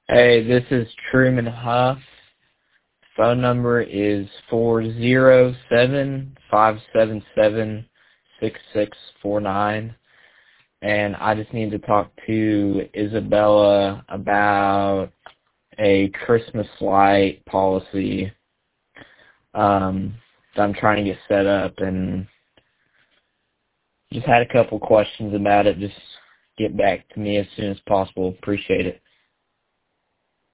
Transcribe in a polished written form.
Hey, this is Truman Huff. Phone number is 407-577-6649. And I just need to talk to Isabella about a Christmas light policy that I'm trying to get set up, and just had a couple questions about it. Just get back to me as soon as possible. Appreciate it.